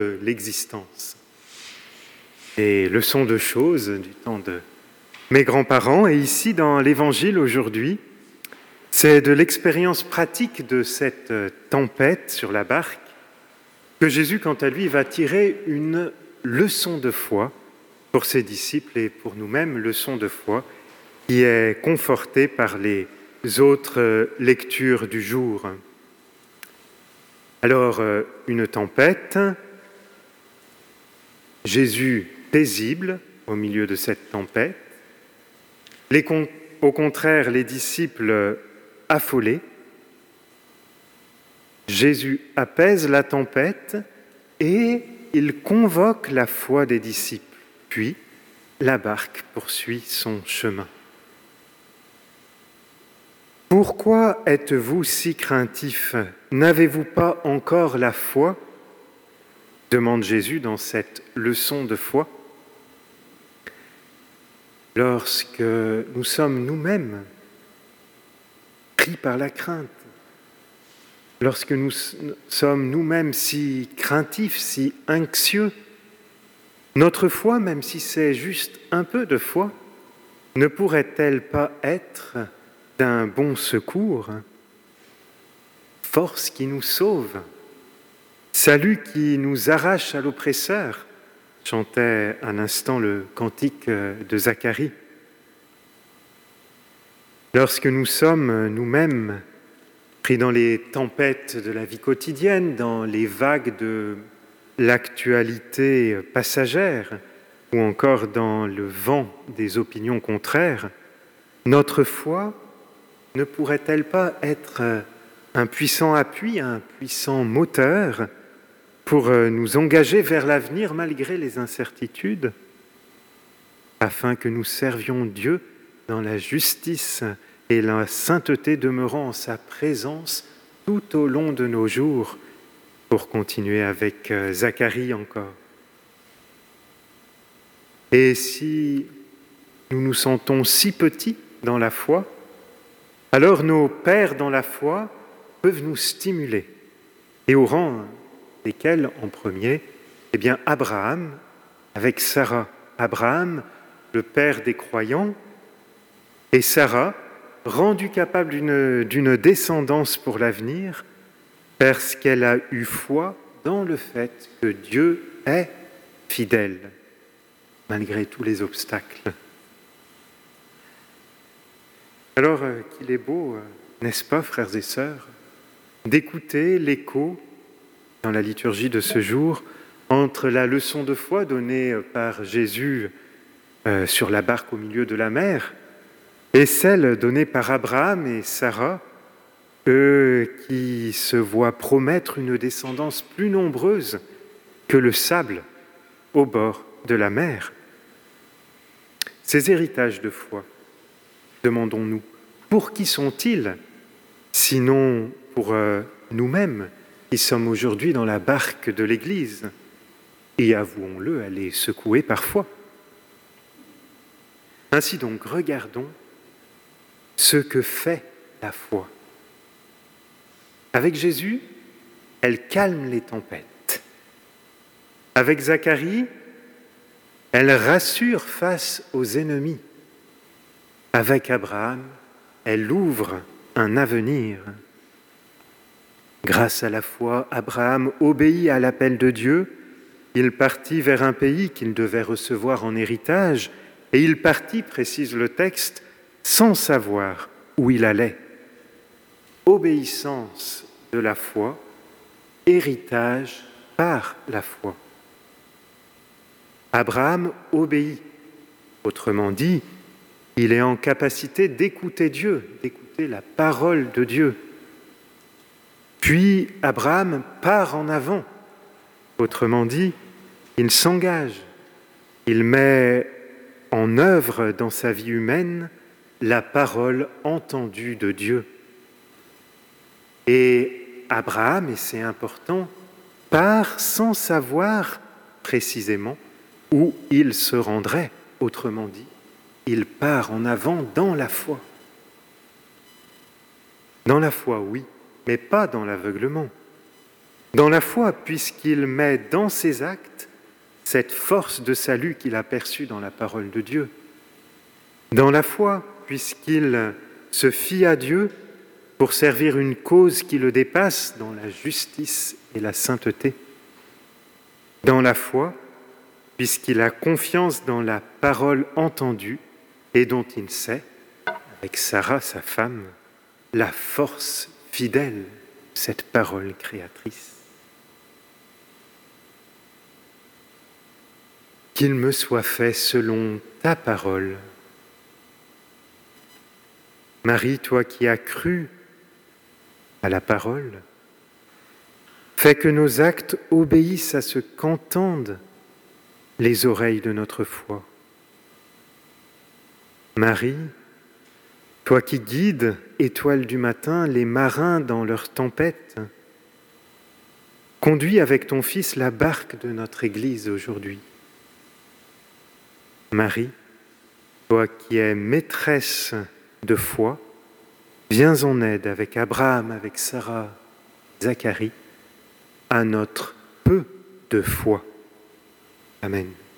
de l'existence. Et leçons de choses du temps de mes grands-parents, et ici dans l'Évangile aujourd'hui, c'est de l'expérience pratique de cette tempête sur la barque que Jésus, quant à lui, va tirer une leçon de foi pour ses disciples et pour nous-mêmes, leçon de foi qui est confortée par les autres lectures du jour. Alors, une tempête, Jésus paisible au milieu de cette tempête, au contraire, les disciples affolés. Jésus apaise la tempête et il convoque la foi des disciples. Puis, la barque poursuit son chemin. Pourquoi êtes-vous si craintifs ? N'avez-vous pas encore la foi ? Demande Jésus dans cette leçon de foi. Lorsque nous sommes nous-mêmes pris par la crainte, lorsque nous sommes nous-mêmes si craintifs, si anxieux, notre foi, même si c'est juste un peu de foi, ne pourrait-elle pas être d'un bon secours, force qui nous sauve, salut qui nous arrache à l'oppresseur, chantait à l'instant le cantique de Zacharie. Lorsque nous sommes nous-mêmes pris dans les tempêtes de la vie quotidienne, dans les vagues de l'actualité passagère, ou encore dans le vent des opinions contraires, notre foi ne pourrait-elle pas être un puissant appui, un puissant moteur pour nous engager vers l'avenir malgré les incertitudes, afin que nous servions Dieu dans la justice et la sainteté demeurant en sa présence tout au long de nos jours, pour continuer avec Zacharie encore. Et si nous nous sentons si petits dans la foi, alors nos pères dans la foi peuvent nous stimuler. Et au rang desquels, en premier, Abraham avec Sarah. Abraham, le père des croyants, et Sarah, rendue capable d'une descendance pour l'avenir, parce qu'elle a eu foi dans le fait que Dieu est fidèle, malgré tous les obstacles. Alors qu'il est beau, n'est-ce pas, frères et sœurs, d'écouter l'écho dans la liturgie de ce jour entre la leçon de foi donnée par Jésus sur la barque au milieu de la mer et celle donnée par Abraham et Sarah, eux qui se voient promettre une descendance plus nombreuse que le sable au bord de la mer. Ces héritages de foi, demandons-nous, pour qui sont-ils, sinon pour nous-mêmes qui sommes aujourd'hui dans la barque de l'Église, et avouons-le, elle est secouée parfois. Ainsi donc, regardons ce que fait la foi. Avec Jésus, elle calme les tempêtes. Avec Zacharie, elle rassure face aux ennemis. Avec Abraham, elle ouvre un avenir. Grâce à la foi, Abraham obéit à l'appel de Dieu. Il partit vers un pays qu'il devait recevoir en héritage, et il partit, précise le texte, sans savoir où il allait. Obéissance de la foi, héritage par la foi. Abraham obéit. Autrement dit, il est en capacité d'écouter Dieu, d'écouter la parole de Dieu. Puis Abraham part en avant. Autrement dit, il s'engage. Il met en œuvre dans sa vie humaine la parole entendue de Dieu. Et Abraham, et c'est important, part sans savoir précisément où il se rendrait. Autrement dit, il part en avant dans la foi. Dans la foi, oui, mais pas dans l'aveuglement. Dans la foi, puisqu'il met dans ses actes cette force de salut qu'il a perçue dans la parole de Dieu. Dans la foi, puisqu'il se fie à Dieu pour servir une cause qui le dépasse dans la justice et la sainteté. Dans la foi, puisqu'il a confiance dans la parole entendue et dont il sait, avec Sarah, sa femme, la force fidèle, cette parole créatrice. Qu'il me soit fait selon ta parole. Marie, toi qui as cru à la parole, fais que nos actes obéissent à ce qu'entendent les oreilles de notre foi. Marie, toi qui guides, étoile du matin, les marins dans leur tempête, conduis avec ton Fils la barque de notre Église aujourd'hui. Marie, toi qui es maîtresse de foi, viens en aide avec Abraham, avec Sarah, Zacharie, à notre peu de foi. Amen.